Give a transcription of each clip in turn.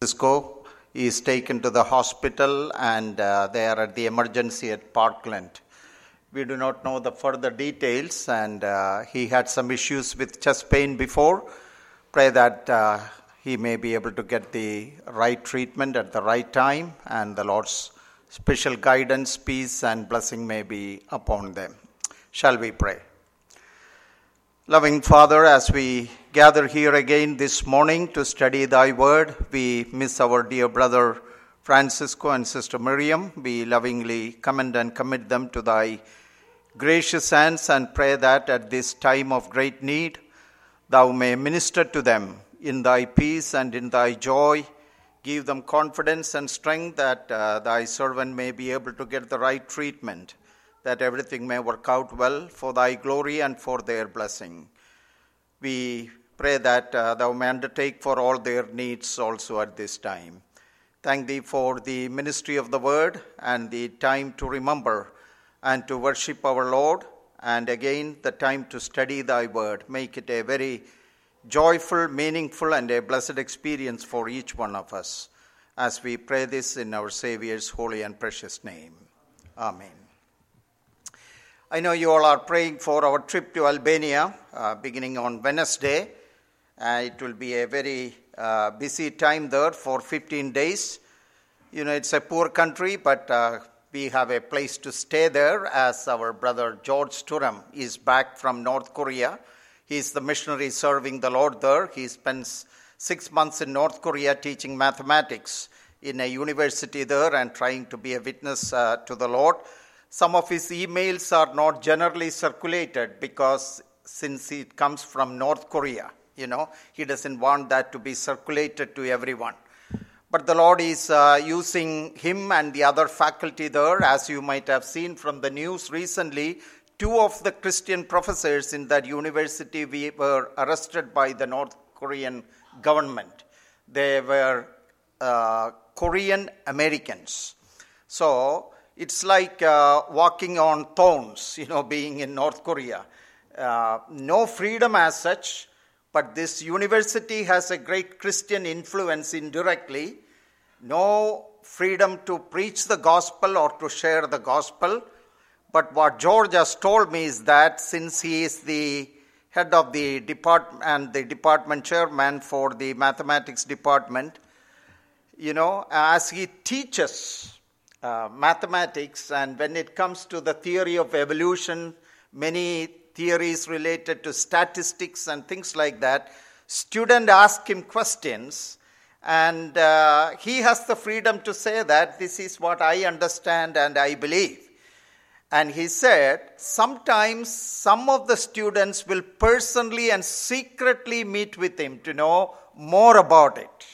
Francisco is taken to the hospital and they are at the emergency at Parkland. We do not know the further details, and he had some issues with chest pain before. Pray that he may be able to get the right treatment at the right time, and the Lord's special guidance, peace, and blessing may be upon them. Shall we pray? Loving Father, as we gather here again this morning to study Thy Word, we miss our dear brother Francisco and Sister Miriam. We lovingly commend and commit them to Thy gracious hands and pray that at this time of great need, Thou may minister to them in Thy peace and in Thy joy. Give them confidence and strength that Thy servant may be able to get the right treatment, that everything may work out well for Thy glory and for their blessing. We pray that Thou may undertake for all their needs also at this time. Thank Thee for the ministry of the Word and the time to remember and to worship our Lord, and again the time to study Thy Word. Make it a very joyful, meaningful, and a blessed experience for each one of us, as we pray this in our Saviour's holy and precious name. Amen. I know you all are praying for our trip to Albania, beginning on Wednesday. It will be a very busy time there for 15 days. You know, it's a poor country, but we have a place to stay there, as our brother George Turam is back from North Korea. He is the missionary serving the Lord there. He spends 6 months in North Korea teaching mathematics in a university there and trying to be a witness to the Lord. Some of his emails are not generally circulated because since it comes from North Korea, he doesn't want that to be circulated to everyone. But the Lord is using him and the other faculty there. As you might have seen from the news recently, 2 of the Christian professors in that university were arrested by the North Korean government. They were Korean Americans. So it's like walking on thorns, being in North Korea. No freedom as such, but this university has a great Christian influence indirectly. No freedom to preach the gospel or to share the gospel. But what George has told me is that since he is the head of the department and the department chairman for the mathematics department, as he teaches mathematics, and when it comes to the theory of evolution, many theories related to statistics and things like that, students ask him questions, and he has the freedom to say that this is what I understand and I believe. And he said, sometimes some of the students will personally and secretly meet with him to know more about it.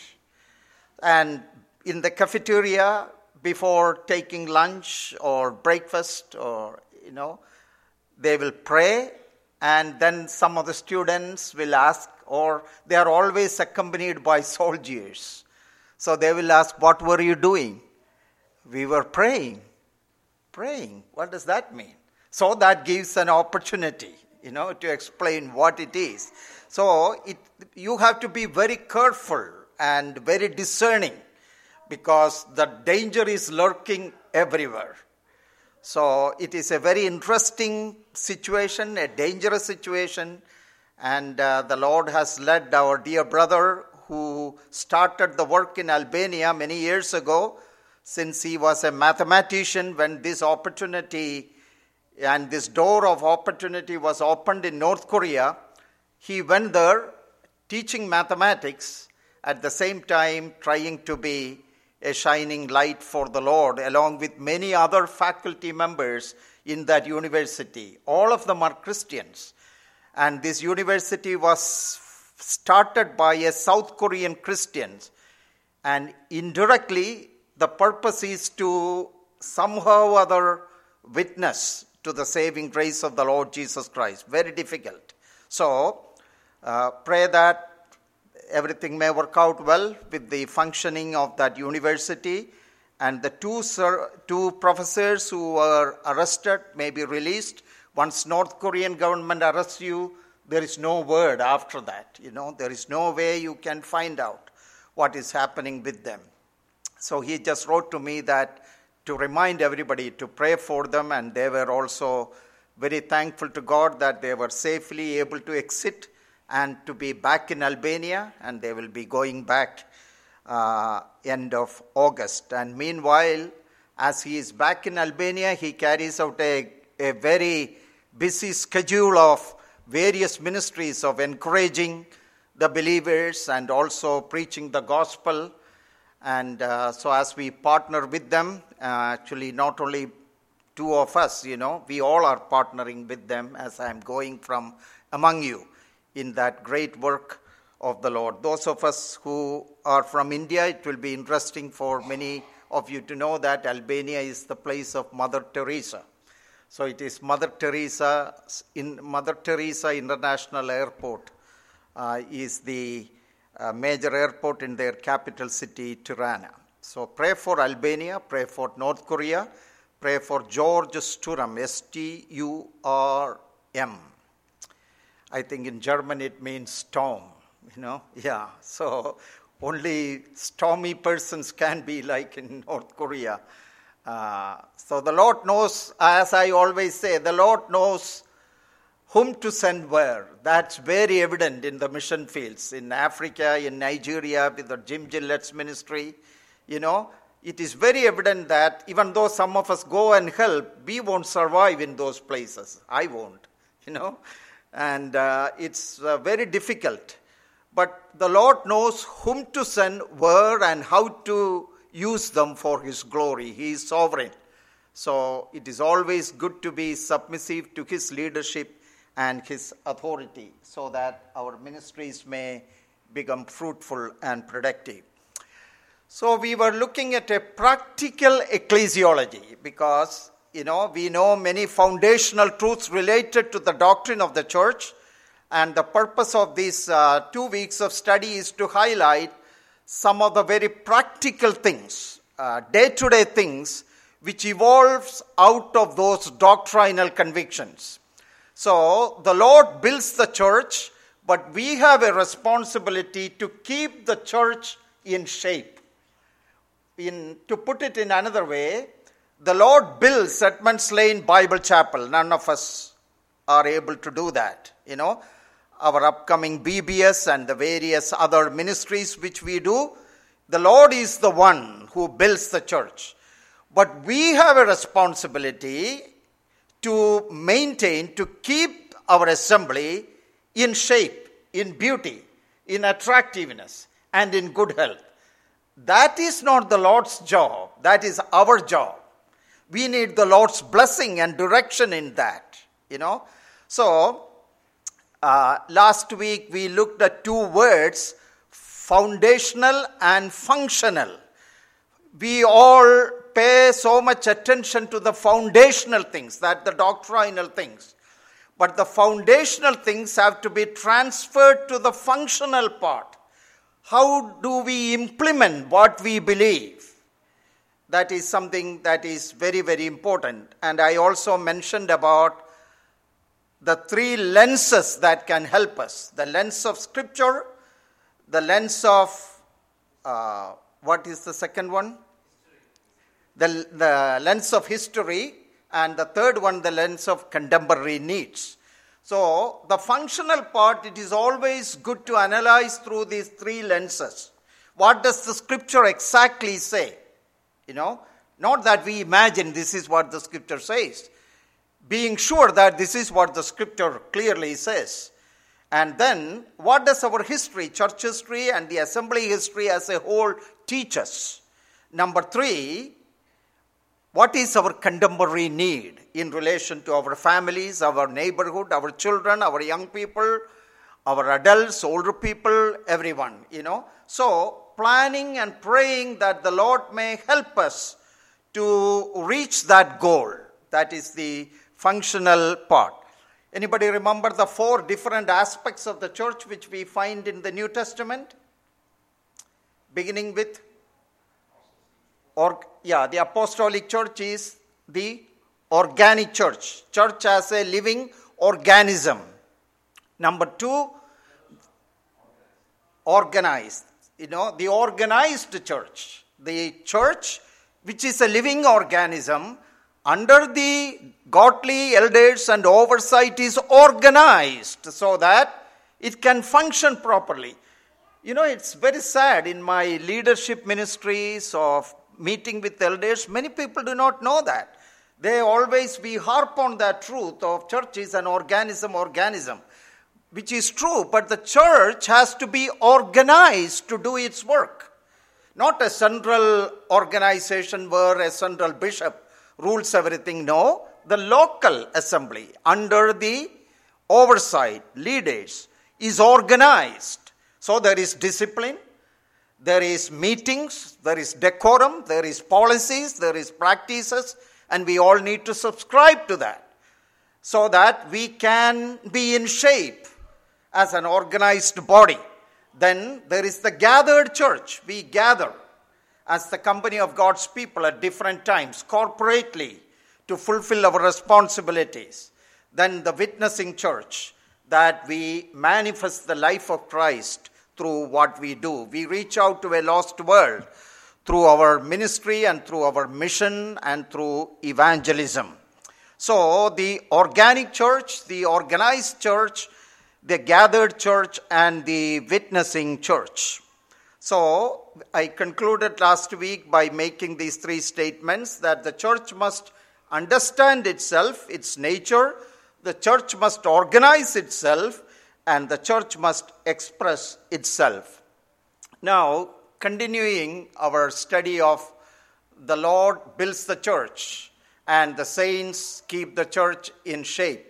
And in the cafeteria, before taking lunch or breakfast, or, they will pray, and then some of the students will ask, or they are always accompanied by soldiers. So they will ask, what were you doing? We were praying. Praying, what does that mean? So that gives an opportunity, to explain what it is. So you have to be very careful and very discerning, because the danger is lurking everywhere. So it is a very interesting situation, a dangerous situation, and the Lord has led our dear brother who started the work in Albania many years ago. Since he was a mathematician, when this opportunity and this door of opportunity was opened in North Korea, he went there teaching mathematics, at the same time trying to be a shining light for the Lord, along with many other faculty members in that university. All of them are Christians. And this university was started by a South Korean Christian. And indirectly, the purpose is to somehow or other witness to the saving grace of the Lord Jesus Christ. Very difficult. So, pray that everything may work out well with the functioning of that university, and the two professors who were arrested may be released. Once North Korean government arrests you, there is no word after that. There is no way you can find out what is happening with them. So he just wrote to me that to remind everybody to pray for them, and they were also very thankful to God that they were safely able to exit and to be back in Albania, and they will be going back end of August. And meanwhile, as he is back in Albania, he carries out a very busy schedule of various ministries of encouraging the believers and also preaching the gospel. And so as we partner with them, actually not only two of us, we all are partnering with them as I am going from among you in that great work of the Lord. Those of us who are from India, it will be interesting for many of you to know that Albania is the place of Mother Teresa. So it is Mother Teresa International Airport is the major airport in their capital city, Tirana. So pray for Albania, pray for North Korea, pray for George Sturm, S-T-U-R-M. I think in German it means storm, Yeah, so only stormy persons can be like in North Korea. So the Lord knows, as I always say, the Lord knows whom to send where. That's very evident in the mission fields. In Africa, in Nigeria, with the Jim Gillette's ministry, it is very evident that even though some of us go and help, we won't survive in those places. I won't, And it's very difficult. But the Lord knows whom to send where and how to use them for His glory. He is sovereign. So it is always good to be submissive to His leadership and His authority so that our ministries may become fruitful and productive. So we were looking at a practical ecclesiology because, we know many foundational truths related to the doctrine of the church, and the purpose of these 2 weeks of study is to highlight some of the very practical things, day-to-day things, which evolves out of those doctrinal convictions. So the Lord builds the church, but we have a responsibility to keep the church in shape. To put it in another way, the Lord builds Edmonds Lane Bible Chapel. None of us are able to do that. Our upcoming BBS and the various other ministries which we do, the Lord is the one who builds the church. But we have a responsibility to maintain, to keep our assembly in shape, in beauty, in attractiveness, and in good health. That is not the Lord's job. That is our job. We need the Lord's blessing and direction in that, So, last week we looked at two words, foundational and functional. We all pay so much attention to the foundational things, that the doctrinal things. But the foundational things have to be transferred to the functional part. How do we implement what we believe? That is something that is very, very important. And I also mentioned about the three lenses that can help us. The lens of Scripture, the lens of, what is the second one? The lens of history, and the third one, the lens of contemporary needs. So, the functional part, it is always good to analyze through these three lenses. What does the Scripture exactly say? Not that we imagine this is what the Scripture says. Being sure that this is what the Scripture clearly says. And then, what does our history, church history and the assembly history as a whole teach us? Number 3, what is our contemporary need in relation to our families, our neighborhood, our children, our young people, our adults, older people, everyone, So, planning and praying that the Lord may help us to reach that goal. That is the functional part. Anybody remember the 4 different aspects of the church which we find in the New Testament? Beginning with, the apostolic church is the organic church. Church as a living organism. Number 2, organized. the organized church, the church which is a living organism under the godly elders and oversight is organized so that it can function properly. It's very sad in my leadership ministries of meeting with elders, many people do not know that. We harp on that truth of church is an organism, which is true, but the church has to be organized to do its work. Not a central organization where a central bishop rules everything. No, the local assembly under the oversight, leaders, is organized. So there is discipline, there is meetings, there is decorum, there is policies, there is practices, and we all need to subscribe to that so that we can be in shape as an organized body. Then there is the gathered church. We gather as the company of God's people at different times, corporately, to fulfill our responsibilities. Then the witnessing church, that we manifest the life of Christ through what we do. We reach out to a lost world through our ministry and through our mission and through evangelism. So the organic church, the organized church, the gathered church, and the witnessing church. So I concluded last week by making these three statements: that the church must understand itself, its nature, the church must organize itself, and the church must express itself. Now, continuing our study of the Lord builds the church and the saints keep the church in shape.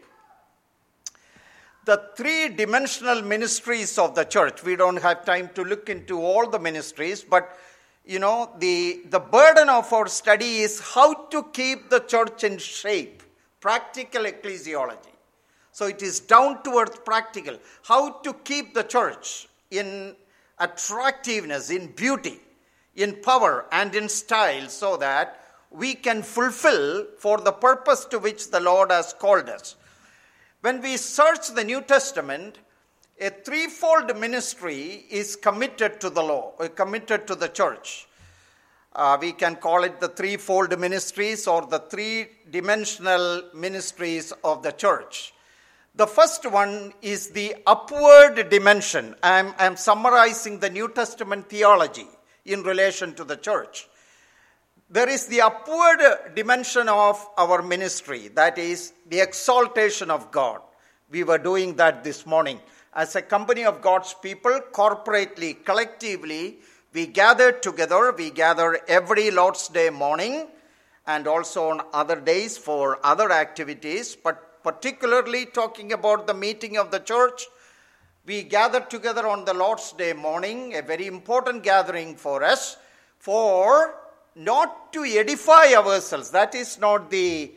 The three-dimensional ministries of the church, we don't have time to look into all the ministries, but the burden of our study is how to keep the church in shape, practical ecclesiology. So it is down to earth practical, how to keep the church in attractiveness, in beauty, in power, and in style, so that we can fulfill for the purpose to which the Lord has called us. When we search the New Testament, a threefold ministry is committed to committed to the church. We can call it the threefold ministries or the three-dimensional ministries of the church. The first one is the upward dimension. I'm summarizing the New Testament theology in relation to the church. There is the upward dimension of our ministry, that is the exaltation of God. We were doing that this morning. As a company of God's people, corporately, collectively, we gather together. We gather every Lord's Day morning and also on other days for other activities, but particularly talking about the meeting of the church, we gather together on the Lord's Day morning, a very important gathering for us, for not to edify ourselves. That is not the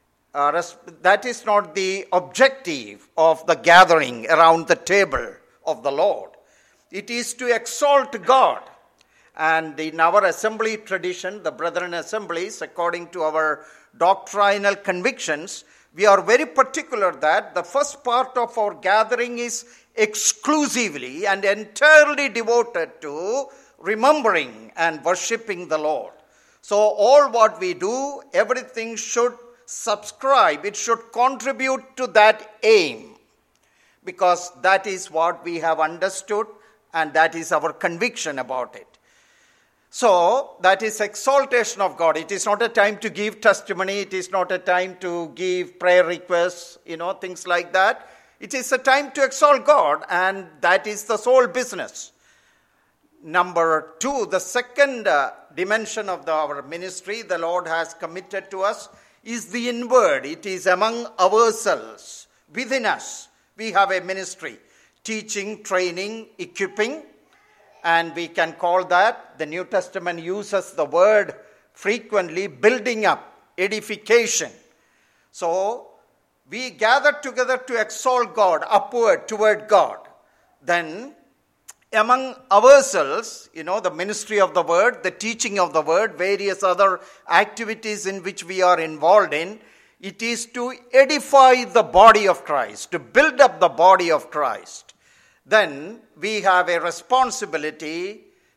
objective of the gathering around the table of the Lord. It is to exalt God. And in our assembly tradition, the brethren assemblies, according to our doctrinal convictions, we are very particular that the first part of our gathering is exclusively and entirely devoted to remembering and worshiping the Lord. So all what we do, everything should subscribe, it should contribute to that aim, because that is what we have understood and that is our conviction about it. So that is exaltation of God. It is not a time to give testimony. It is not a time to give prayer requests, things like that. It is a time to exalt God, and that is the sole business. Number two, the second dimension of our ministry the Lord has committed to us is the inward. It is among ourselves, within us. We have a ministry, teaching, training, equipping, and we can call that, the New Testament uses the word frequently, building up, edification. So we gather together to exalt God, upward toward God. Then among ourselves, the ministry of the word, the teaching of the word, various other activities in which we are involved in, it is to edify the body of Christ, to build up the body of Christ. Then we have a responsibility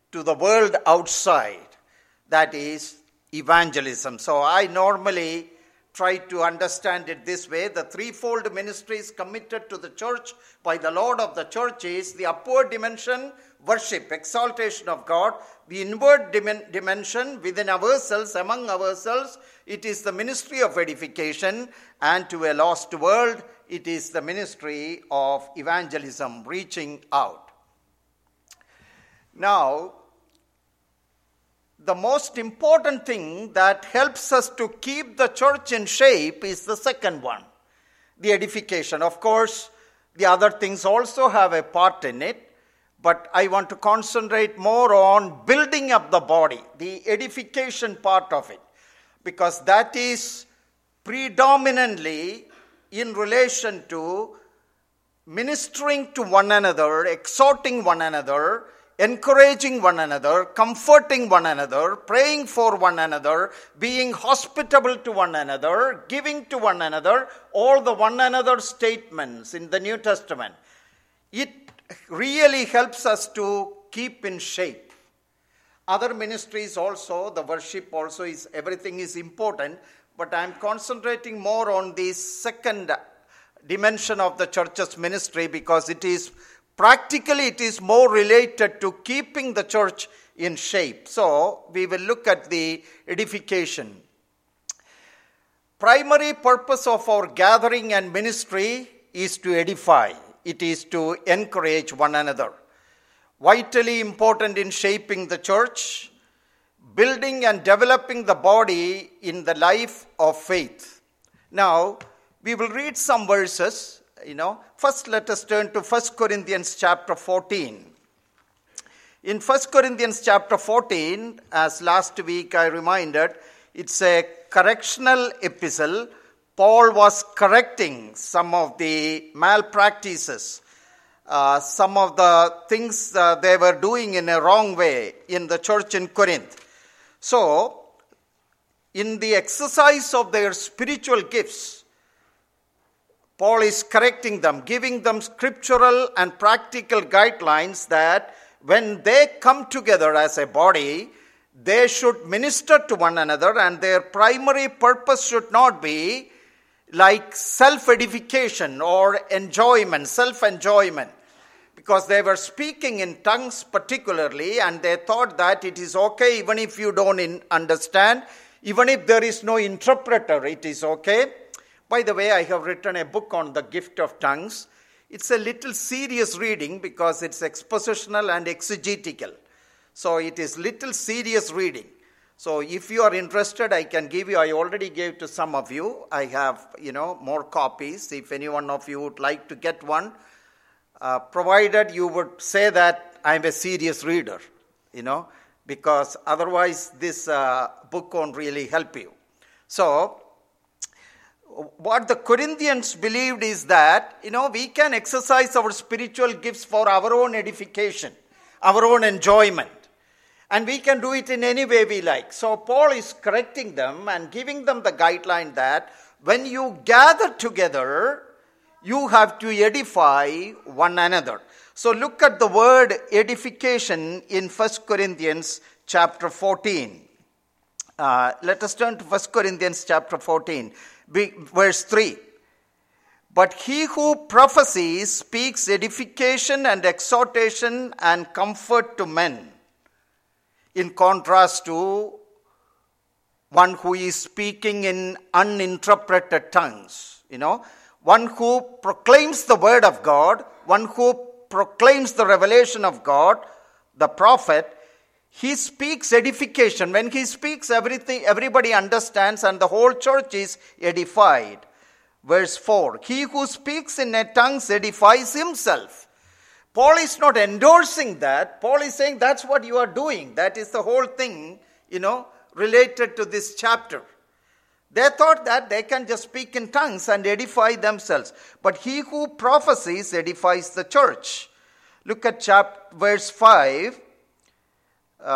to the world outside. That is evangelism. So I normally try to understand it this way. The threefold ministries committed to the church by the Lord of the church is the upward dimension, worship, exaltation of God. The inward dimension within ourselves, among ourselves, it is the ministry of edification. And to a lost world, it is the ministry of evangelism, reaching out. Now, the most important thing that helps us to keep the church in shape is the second one, the edification. Of course, the other things also have a part in it, but I want to concentrate more on building up the body, the edification part of it, because that is predominantly in relation to ministering to one another, exhorting one another, encouraging one another, comforting one another, praying for one another, being hospitable to one another, giving to one another, all the one another statements in the New Testament. It really helps us to keep in shape. Other ministries also, the worship also is, everything is important, but I am concentrating more on the second dimension of the church's ministry because it is practically, it is more related to keeping the church in shape. So, we will look at the edification. Primary purpose of our gathering and ministry is to edify. It is to encourage one another. Vitally important in shaping the church, building and developing the body in the life of faith. Now, we will read some verses. First let us turn to 1 Corinthians chapter 14. In 1 Corinthians chapter 14, as last week I reminded, it's a correctional epistle. Paul was correcting some of the malpractices, some of the things they were doing in a wrong way in the church in Corinth. So, in the exercise of their spiritual gifts, Paul is correcting them, giving them scriptural and practical guidelines that when they come together as a body, they should minister to one another, and their primary purpose should not be like self-edification or enjoyment, self-enjoyment. Because they were speaking in tongues particularly, and they thought that it is okay even if you don't understand, even if there is no interpreter, it is okay. By the way, I have written a book on the gift of tongues. It's a little serious reading because it's expositional and exegetical. So it is little serious reading. So if you are interested, I can give you, I already gave to some of you. I have, more copies. If any one of you would like to get one, provided you would say that I'm a serious reader, because otherwise this book won't really help you. So, what the Corinthians believed is that, we can exercise our spiritual gifts for our own edification, our own enjoyment. And we can do it in any way we like. So Paul is correcting them and giving them the guideline that when you gather together, you have to edify one another. So look at the word edification in 1 Corinthians chapter 14. Let us turn to 1 Corinthians chapter 14. Verse 3. But he who prophesies speaks edification and exhortation and comfort to men, in contrast to one who is speaking in uninterpreted tongues. One who proclaims the word of God, one who proclaims the revelation of God, the prophet, he speaks edification. When he speaks, everybody understands and the whole church is edified. Verse 4, he who speaks in a tongue edifies himself. Paul is not endorsing that. Paul is saying that's what you are doing. That is the whole thing, related to this chapter. They thought that they can just speak in tongues and edify themselves. But he who prophesies edifies the church. Look at verse 5.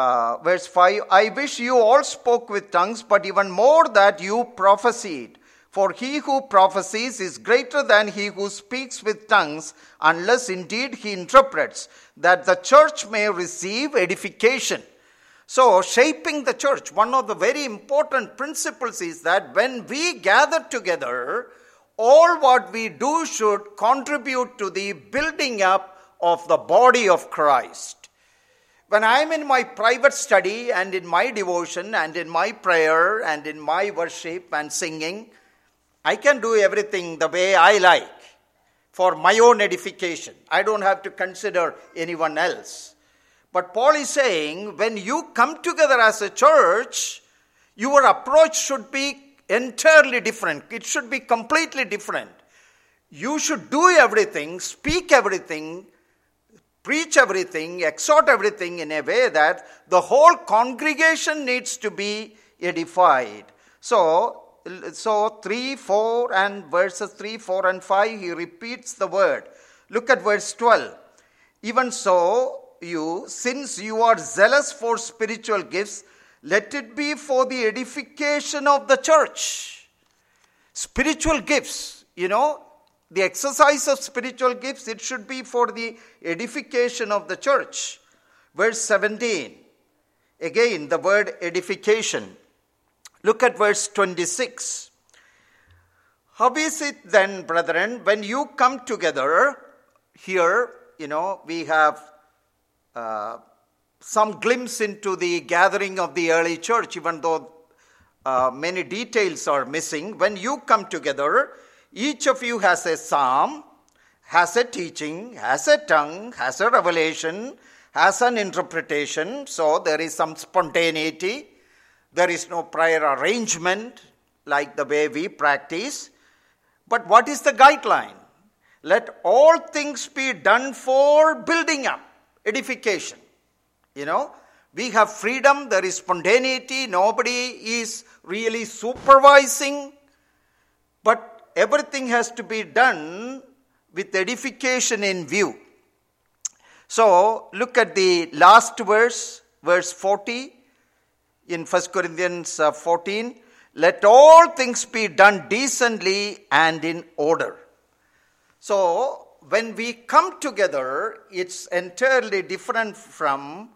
Verse 5, I wish you all spoke with tongues, but even more that you prophesied. For he who prophesies is greater than he who speaks with tongues, unless indeed he interprets, that the church may receive edification. So, shaping the church, one of the very important principles is that when we gather together, all what we do should contribute to the building up of the body of Christ. When I am in my private study and in my devotion and in my prayer and in my worship and singing, I can do everything the way I like for my own edification. I don't have to consider anyone else. But Paul is saying, when you come together as a church, your approach should be entirely different. It should be completely different. You should do everything, speak everything, preach everything, exhort everything in a way that the whole congregation needs to be edified. So 3, 4 and verses 3, 4 and 5, he repeats the word. Look at verse 12. Even so, since you are zealous for spiritual gifts, let it be for the edification of the church. Spiritual gifts, the exercise of spiritual gifts, it should be for the edification of the church. Verse 17, again the word edification. Look at verse 26. How is it then, brethren, when you come together? Here, we have some glimpse into the gathering of the early church, even though many details are missing. When you come together, each of you has a psalm, has a teaching, has a tongue, has a revelation, has an interpretation. So there is some spontaneity. There is no prior arrangement like the way we practice. But what is the guideline? Let all things be done for building up, edification. We have freedom, there is spontaneity, nobody is really supervising. But everything has to be done with edification in view. So, look at the last verse, verse 40. In 1 Corinthians 14, let all things be done decently and in order. So, when we come together, it's entirely different from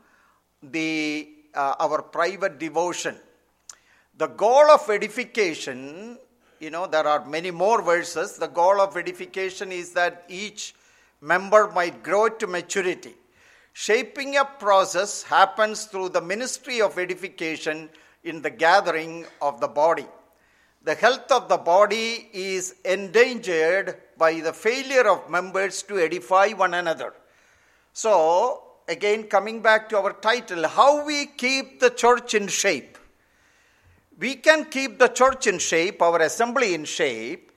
our private devotion. The goal of edification, there are many more verses. The goal of edification is that each member might grow to maturity. Shaping up process happens through the ministry of edification in the gathering of the body. The health of the body is endangered by the failure of members to edify one another. So, again coming back to our title, how we keep the church in shape. We can keep the church in shape, our assembly in shape,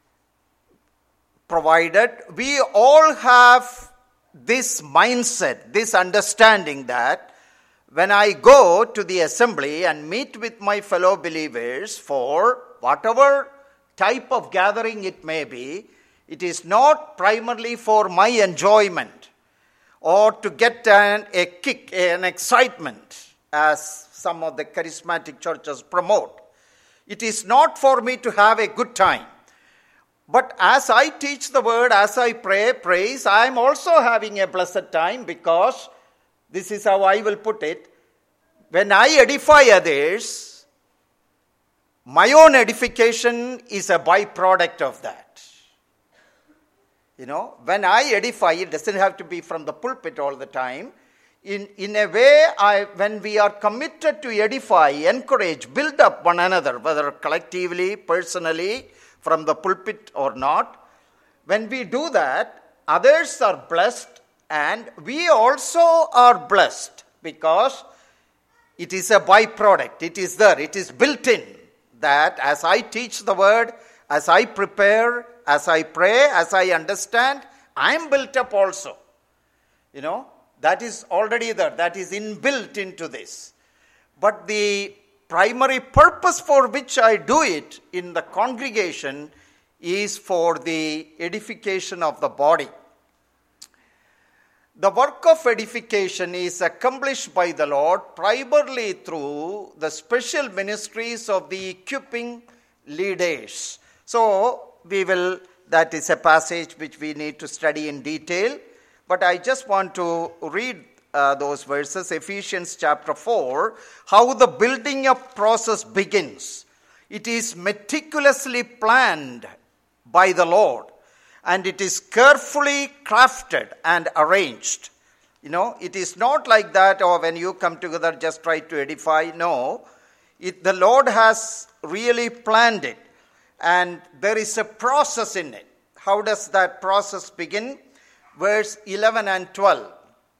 provided we all have this mindset, this understanding that when I go to the assembly and meet with my fellow believers for whatever type of gathering it may be, it is not primarily for my enjoyment or to get a kick, an excitement, as some of the charismatic churches promote. It is not for me to have a good time. But as I teach the word, as I praise, I am also having a blessed time, because this is how I will put it. When I edify others, my own edification is a byproduct of that. When I edify, it doesn't have to be from the pulpit all the time. In a way, when we are committed to edify, encourage, build up one another, whether collectively, personally, from the pulpit or not, when we do that, others are blessed and we also are blessed, because it is a byproduct. It is there. It is built in that as I teach the word, as I prepare, as I pray, as I understand, I am built up also. That is already there. That is inbuilt into this. But the primary purpose for which I do it in the congregation is for the edification of the body. The work of edification is accomplished by the Lord primarily through the special ministries of the equipping leaders. So, that is a passage which we need to study in detail. But I just want to read those verses, Ephesians chapter 4, how the building up process begins. It is meticulously planned by the Lord, and it is carefully crafted and arranged. It is not like that, or when you come together, just try to edify. No, the Lord has really planned it, and there is a process in it. How does that process begin? Verse 11 and 12.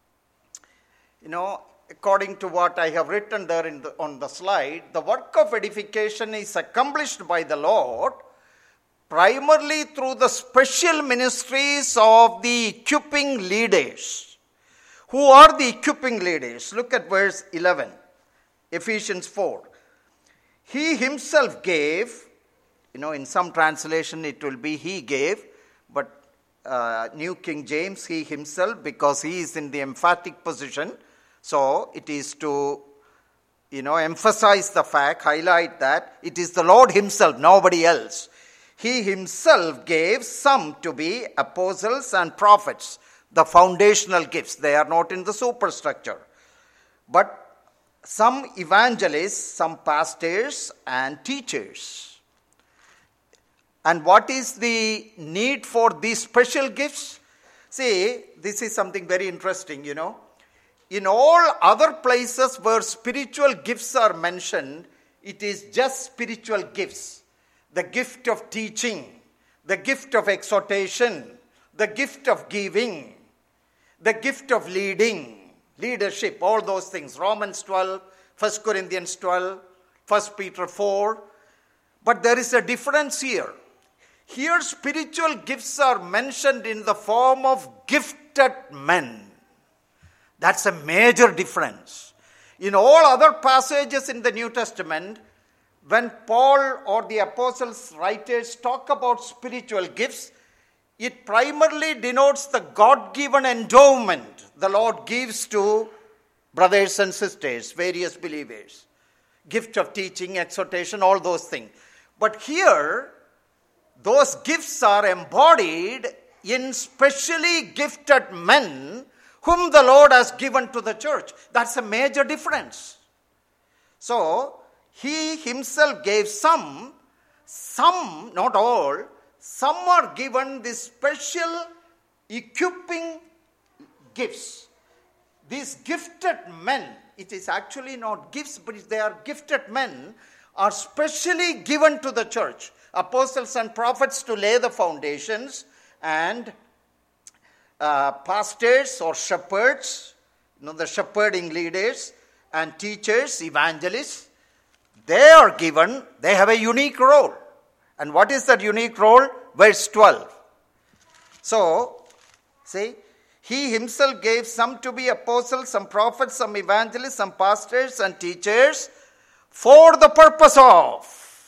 According to what I have written there on the slide, the work of edification is accomplished by the Lord primarily through the special ministries of the equipping leaders. Who are the equipping leaders? Look at verse 11, Ephesians 4. He himself gave, in some translation it will be he gave, but New King James, he himself, because he is in the emphatic position. So it is to, emphasize the fact, highlight that it is the Lord himself, nobody else. He himself gave some to be apostles and prophets, the foundational gifts. They are not in the superstructure. But some evangelists, some pastors and teachers. And what is the need for these special gifts? See, this is something very interesting, In all other places where spiritual gifts are mentioned, it is just spiritual gifts. The gift of teaching, the gift of exhortation, the gift of giving, the gift of leadership, all those things. Romans 12, 1 Corinthians 12, 1 Peter 4. But there is a difference here. Here spiritual gifts are mentioned in the form of gifted men. That's a major difference. In all other passages in the New Testament, when Paul or the apostles, writers talk about spiritual gifts, it primarily denotes the God-given endowment the Lord gives to brothers and sisters, various believers. Gift of teaching, exhortation, all those things. But here, those gifts are embodied in specially gifted men whom the Lord has given to the church. That's a major difference. So, he himself gave some, not all, some are given these special equipping gifts. These gifted men, it is actually not gifts, but they are gifted men, are specially given to the church. Apostles and prophets to lay the foundations, and pastors or shepherds, the shepherding leaders, and teachers, evangelists, they are given, they have a unique role. And what is that unique role? Verse 12. So, see, he himself gave some to be apostles, some prophets, some evangelists, some pastors and teachers for the purpose of,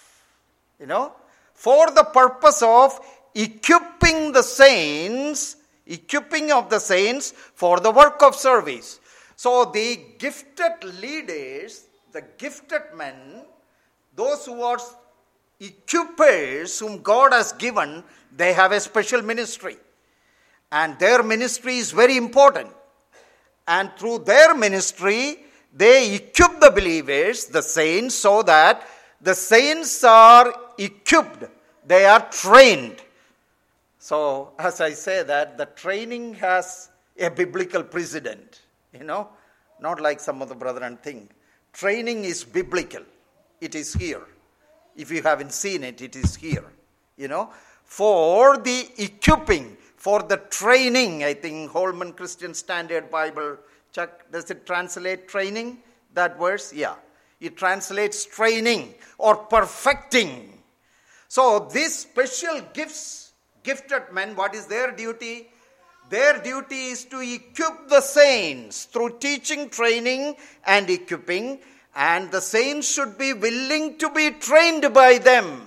for the purpose of equipping the saints, equipping of the saints for the work of service. So the gifted leaders, the gifted men, those who are equippers whom God has given, they have a special ministry. And their ministry is very important. And through their ministry, they equip the believers, the saints, so that the saints are equipped. They are trained. So, as I say that, the training has a biblical precedent. Not like some of the brethren think. Training is biblical. It is here. If you haven't seen it, it is here. For the equipping, for the training, I think Holman Christian Standard Bible, Chuck, does it translate training? That verse? Yeah. It translates training or perfecting. So these special gifts, gifted men, what is their duty? Their duty is to equip the saints through teaching, training, and equipping. And the saints should be willing to be trained by them.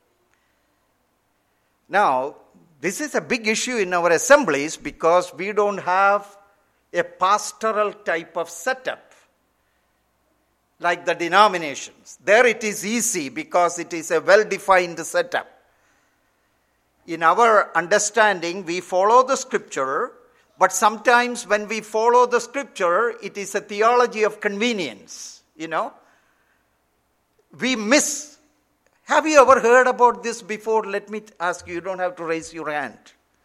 Now, this is a big issue in our assemblies because we don't have a pastoral type of setup like the denominations. There it is easy because it is a well-defined setup. in our understanding, we follow the scripture, but sometimes when we follow the scripture, it is a theology of convenience, We miss. Have you ever heard about this before? Let me ask you, you don't have to raise your hand.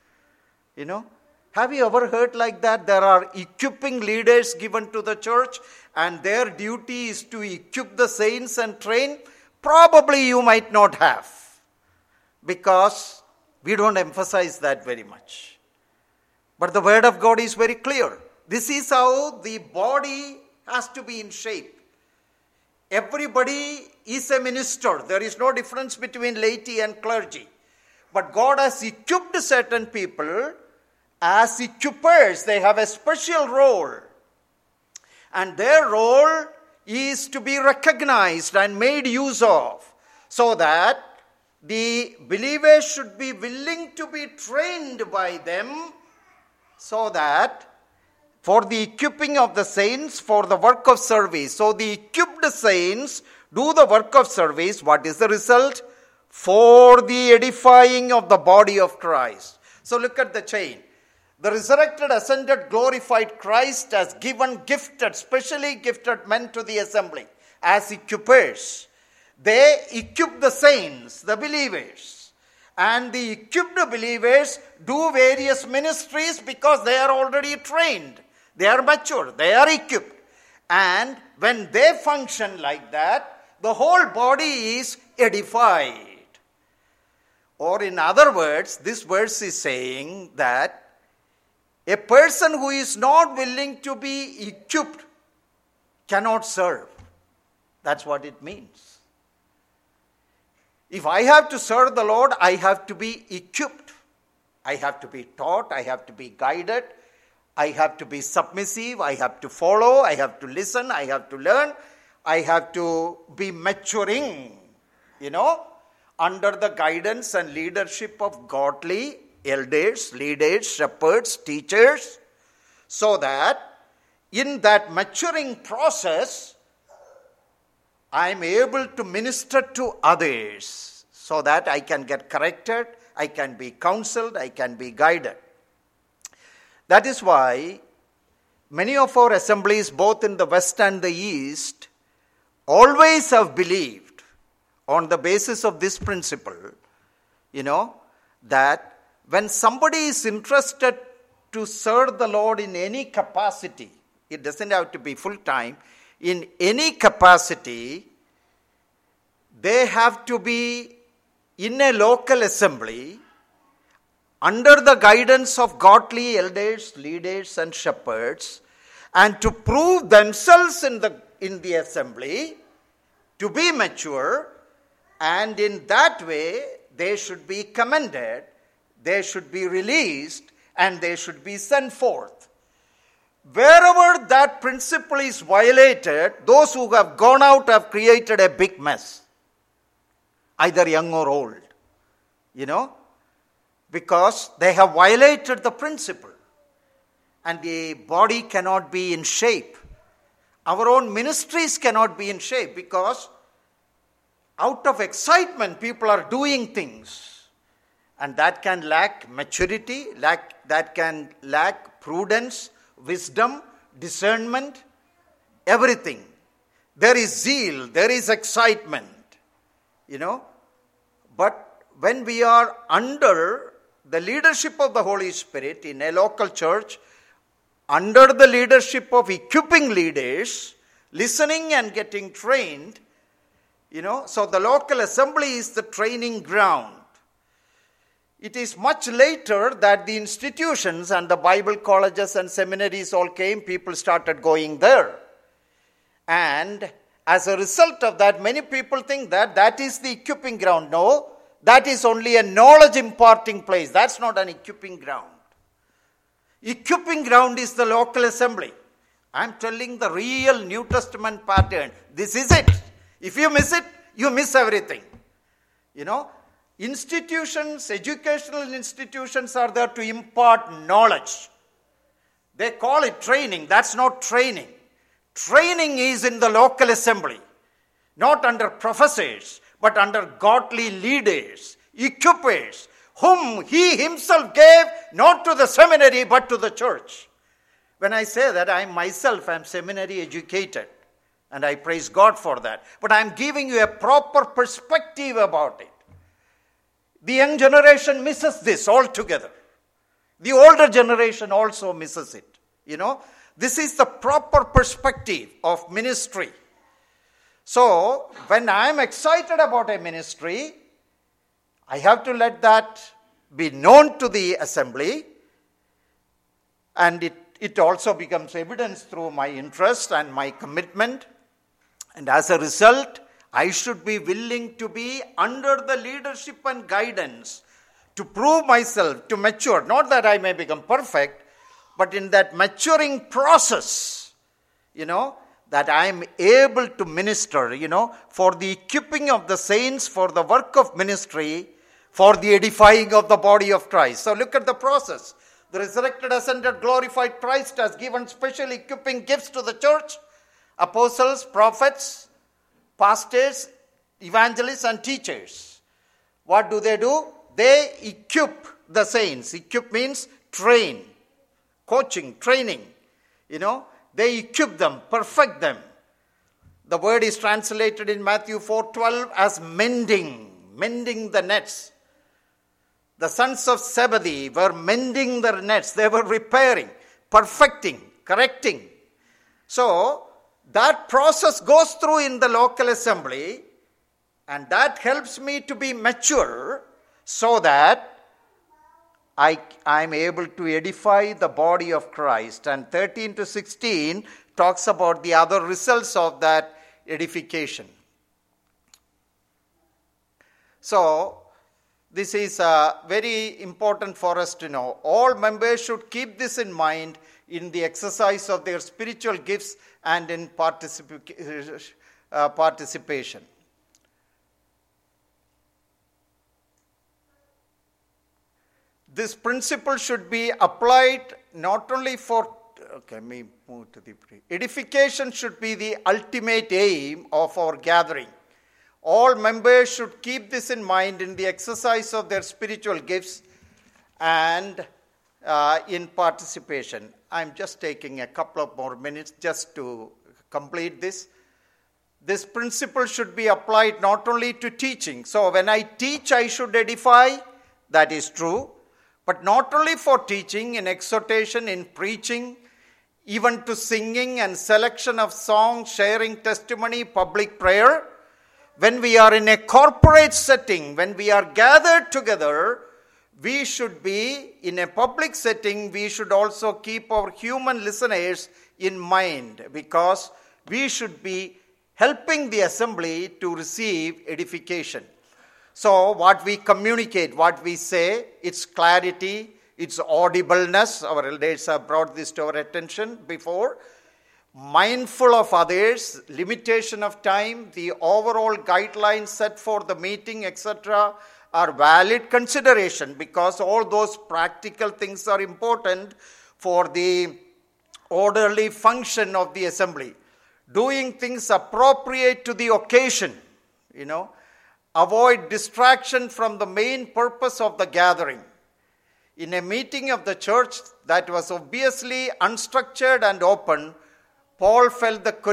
Have you ever heard like that? There are equipping leaders given to the church, and their duty is to equip the saints and train. Probably you might not have, because we don't emphasize that very much. But the word of God is very clear. This is how the body has to be in shape. Everybody is a minister. There is no difference between laity and clergy. But God has equipped certain people as equippers. They have a special role. And their role is to be recognized and made use of, so that the believers should be willing to be trained by them, so that for the equipping of the saints, for the work of service. So the equipped saints do the work of service. What is the result? For the edifying of the body of Christ. So look at the chain. The resurrected, ascended, glorified Christ has given gifted, specially gifted men to the assembly as equippers. They equip the saints, the believers. And the equipped believers do various ministries because they are already trained. They are mature. They are equipped. And when they function like that, the whole body is edified. Or in other words, this verse is saying that a person who is not willing to be equipped cannot serve. That's what it means. If I have to serve the Lord, I have to be equipped. I have to be taught. I have to be guided. I have to be submissive. I have to follow. I have to listen. I have to learn. I have to be maturing, under the guidance and leadership of godly elders, leaders, shepherds, teachers, so that in that maturing process, I am able to minister to others, so that I can get corrected, I can be counseled, I can be guided. That is why many of our assemblies, both in the West and the East, always have believed on the basis of this principle, that when somebody is interested to serve the Lord in any capacity, it doesn't have to be full time, in any capacity, they have to be in a local assembly under the guidance of godly elders, leaders, and shepherds, and to prove themselves in the assembly to be mature, and in that way they should be commended, they should be released, and they should be sent forth. Wherever that principle is violated, those who have gone out have created a big mess, either young or old, because they have violated the principle, and the body cannot be in shape. Our own ministries cannot be in shape because out of excitement people are doing things, and that can lack maturity, that can lack prudence, wisdom, discernment, everything. There is zeal, there is excitement, But when we are under the leadership of the Holy Spirit in a local church, under the leadership of equipping leaders, listening and getting trained, so the local assembly is the training ground. It is much later that the institutions and the Bible colleges and seminaries all came, people started going there. And as a result of that, many people think that is the equipping ground. No, that is only a knowledge imparting place. That's not an equipping ground. Equipping ground is the local assembly. I'm telling the real New Testament pattern. This is it. If you miss it, you miss everything. Institutions, educational institutions are there to impart knowledge. They call it training. That's not training. Training is in the local assembly, not under professors, but under godly leaders, equippers, whom he himself gave not to the seminary but to the church. When I say that, I myself am seminary educated, and I praise God for that. But I am giving you a proper perspective about it. The young generation misses this altogether. The older generation also misses it. This is the proper perspective of ministry. So, when I am excited about a ministry, I have to let that be known to the assembly, and it also becomes evidence through my interest and my commitment. And as a result, I should be willing to be under the leadership and guidance to prove myself, to mature. Not that I may become perfect, but in that maturing process, that I am able to minister, for the equipping of the saints, for the work of ministry, for the edifying of the body of Christ. So look at the process. The resurrected, ascended, glorified Christ has given special equipping gifts to the church: apostles, prophets, pastors, evangelists, and teachers. What do? They equip the saints. Equip means train, coaching, training. They equip them, perfect them. The word is translated in Matthew 4:12 as mending the nets. The sons of Zebedee were mending their nets. They were repairing, perfecting, correcting. So, that process goes through in the local assembly, and that helps me to be mature so that I'm able to edify the body of Christ. And 13 to 16 talks about the other results of that edification. So, this is very important for us to know. All members should keep this in mind in the exercise of their spiritual gifts and in participation. This principle should be applied not only for, edification should be the ultimate aim of our gathering. All members should keep this in mind in the exercise of their spiritual gifts and in participation. I'm just taking a couple of more minutes just to complete this. This principle should be applied not only to teaching. So when I teach, I should edify. That is true. But not only for teaching, in exhortation, in preaching, even to singing and selection of songs, sharing testimony, public prayer. When we are in a corporate setting, when we are gathered together, we should be in a public setting, we should also keep our human listeners in mind, because we should be helping the assembly to receive edification. So what we communicate, what we say, its clarity, its audibleness, our elders have brought this to our attention before. Mindful of others, limitation of time, the overall guidelines set for the meeting, etc., are valid consideration, because all those practical things are important for the orderly function of the assembly. Doing things appropriate to the occasion, avoid distraction from the main purpose of the gathering. In a meeting of the church that was obviously unstructured and open, Paul felt the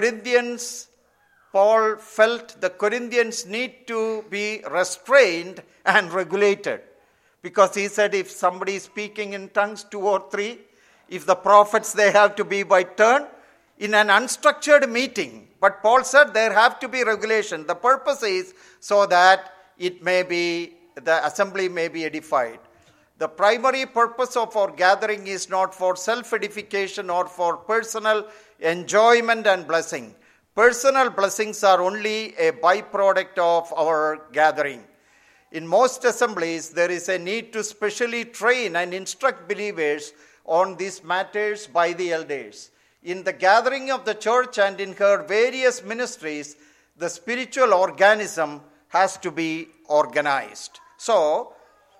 Corinthians need to be restrained and regulated. Because he said, if somebody is speaking in tongues, 2 or 3, if the prophets, they have to be by turn in an unstructured meeting. But Paul said there have to be regulation. The purpose is so that the assembly may be edified. The primary purpose of our gathering is not for self-edification or for personal enjoyment and blessing. Personal blessings are only a byproduct of our gathering. In most assemblies, there is a need to specially train and instruct believers on these matters by the elders. In the gathering of the church and in her various ministries, the spiritual organism has to be organized. So,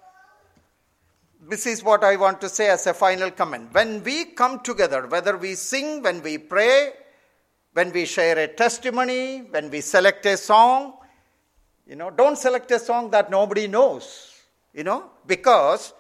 this is what I want to say as a final comment. When we come together, whether we sing, when we pray, when we share a testimony, when we select a song, don't select a song that nobody knows. because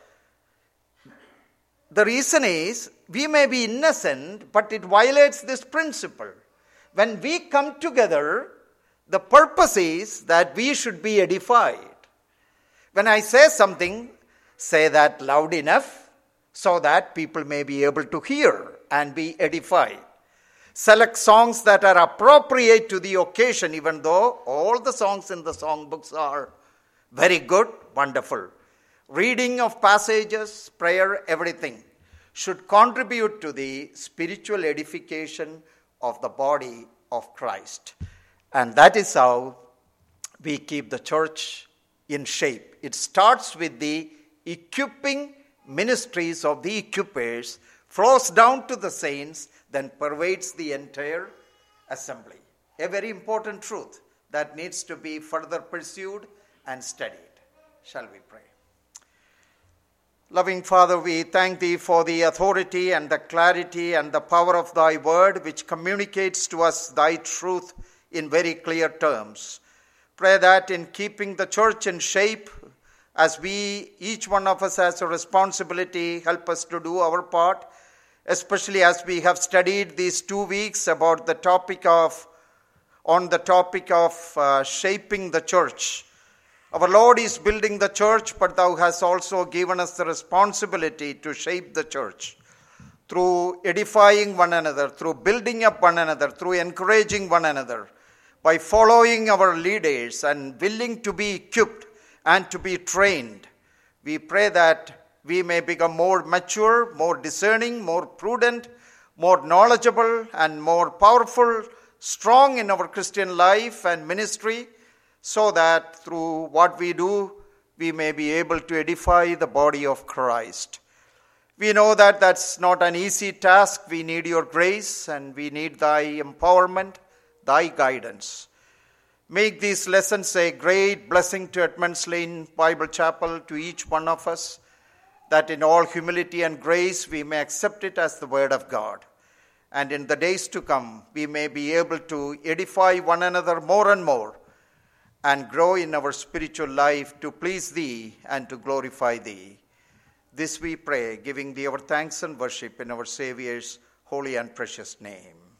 the reason is we may be innocent, but it violates this principle. When we come together, the purpose is that we should be edified. When I say something, say that loud enough so that people may be able to hear and be edified. Select songs that are appropriate to the occasion, even though all the songs in the songbooks are very good, wonderful. Reading of passages, prayer, everything should contribute to the spiritual edification of the body of Christ. And that is how we keep the church in shape. It starts with the equipping ministries of the equippers, flows down to the saints, then pervades the entire assembly. A very important truth that needs to be further pursued and studied. Shall we pray? Loving Father, we thank Thee for the authority and the clarity and the power of Thy word, which communicates to us Thy truth in very clear terms. Pray that in keeping the church in shape, as each one of us has a responsibility, help us to do our part, especially as we have studied these 2 weeks about the topic of shaping the church. Our Lord is building the church, but Thou hast also given us the responsibility to shape the church through edifying one another, through building up one another, through encouraging one another, by following our leaders and willing to be equipped and to be trained. We pray that we may become more mature, more discerning, more prudent, more knowledgeable, and more powerful, strong in our Christian life and ministry, so that through what we do, we may be able to edify the body of Christ. We know that that's not an easy task. We need Your grace and we need Thy empowerment, Thy guidance. Make these lessons a great blessing to Edmonds Lane Bible Chapel, to each one of us, that in all humility and grace we may accept it as the Word of God. And in the days to come, we may be able to edify one another more and more, and grow in our spiritual life to please Thee and to glorify Thee. This we pray, giving Thee our thanks and worship in our Saviour's holy and precious name.